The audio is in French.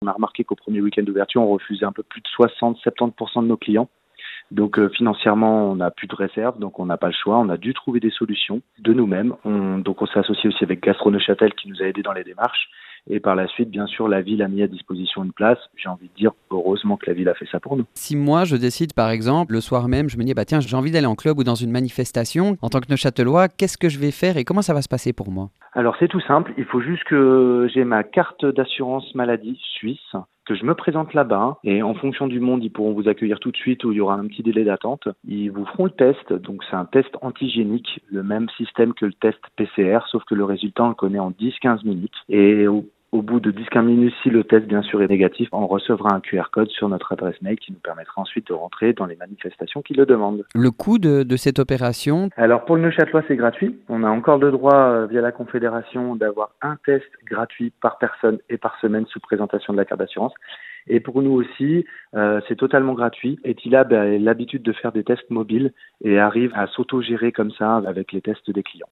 On a remarqué qu'au premier week-end d'ouverture, on refusait un peu plus de 60-70% de nos clients. Donc financièrement, on n'a plus de réserve, donc on n'a pas le choix. On a dû trouver des solutions de nous-mêmes. Donc on s'est associé aussi avec Gastro Neuchâtel qui nous a aidés dans les démarches. Et par la suite, bien sûr, la ville a mis à disposition une place. J'ai envie de dire, heureusement que la ville a fait ça pour nous. Si moi, je décide, par exemple, le soir même, je me dis, tiens, j'ai envie d'aller en club ou dans une manifestation, en tant que Neuchâtelois, qu'est-ce que je vais faire et comment ça va se passer pour moi? Alors c'est tout simple, il faut juste que j'ai ma carte d'assurance maladie suisse, que je me présente là-bas et en fonction du monde, ils pourront vous accueillir tout de suite ou il y aura un petit délai d'attente. Ils vous feront le test, donc c'est un test antigénique, le même système que le test PCR, sauf que le résultat on le connaît en 10-15 minutes. Et au bout de 10-15 minutes, si le test bien sûr est négatif, on recevra un QR code sur notre adresse mail qui nous permettra ensuite de rentrer dans les manifestations qui le demandent. Le coût de cette opération? Alors pour le Neuchâtelois, c'est gratuit. On a encore le droit via la Confédération d'avoir un test gratuit par personne et par semaine sous présentation de la carte d'assurance. Et pour nous aussi, c'est totalement gratuit. Etilab a l'habitude de faire des tests mobiles et arrive à s'auto-gérer comme ça avec les tests des clients.